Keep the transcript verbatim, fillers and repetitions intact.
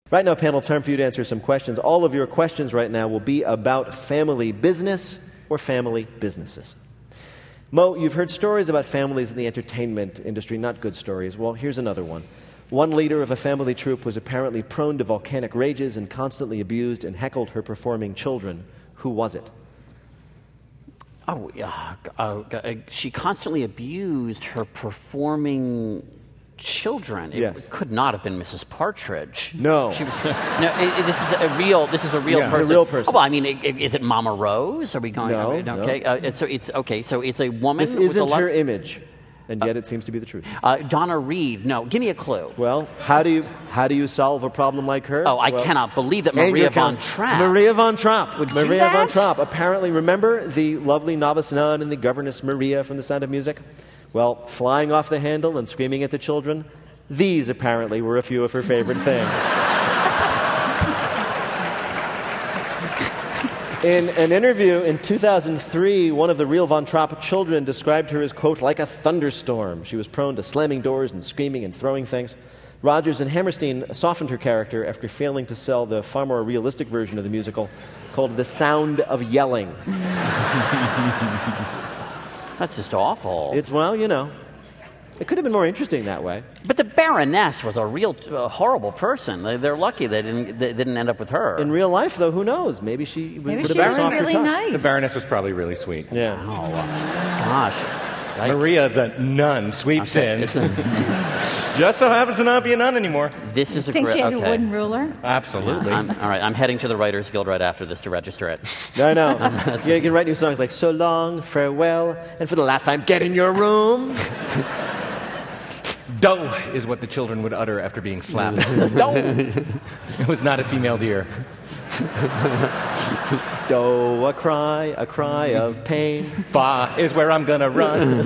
Right now, panel, time for you to answer some questions. All of your questions right now will be about family business or family businesses. Mo, you've heard stories about families in the entertainment industry, not good stories. Well, here's another one. One leader of a family troupe was apparently prone to volcanic rages and constantly abused and heckled her performing children. Who was it? Oh, yeah. Uh, uh, she constantly abused her performing children. It Yes. could not have been Missus Partridge. No. She was. No, it, it, this is a real. This is a real Yeah, person. it's a real person. Oh, well, I mean, it, it, is it Mama Rose? Are we going? No, I mean, okay. no. Uh, so it's okay. So it's a woman. This with a isn't lot, her image, and yet it seems to be the truth. Uh, Donna Reed. No, give me a clue. Well, how do you how do you solve a problem like her? Oh, I Well, cannot believe that anger Maria can- von Trapp. Maria von Trapp. Would do Maria von that? Trapp. Apparently, remember the lovely novice nun and the governess Maria from The Sound of Music? Well, flying off the handle and screaming at the children, these apparently were a few of her favorite things. In an interview in two thousand three, one of the real Von Trapp children described her as, quote, like a thunderstorm. She was prone to slamming doors and screaming and throwing things. Rogers and Hammerstein softened her character after failing to sell the far more realistic version of the musical called The Sound of Yelling. That's just awful. It's, well, you know, it could have been more interesting that way. But the Baroness was a real uh, horrible person. They, they're lucky they didn't they didn't end up with her. In real life, though, who knows? Maybe she would Maybe have she been a was softer really touch. nice. The Baroness was probably really sweet. Yeah. Oh, uh, gosh. Yikes. Maria, the nun, sweeps Okay, in. it's a- Just so happens to not be a nun anymore. This is a Think great. she had okay. a wooden ruler? Absolutely. I'm, all right, I'm heading to the Writers Guild right after this to register it. No, no. Yeah, you can write new songs like So Long, Farewell, and for the last time, Get in Your Room. Doe is what the children would utter after being slapped. Doe! It was not a female deer. Do a cry, a cry of pain. Fa is where I'm gonna run.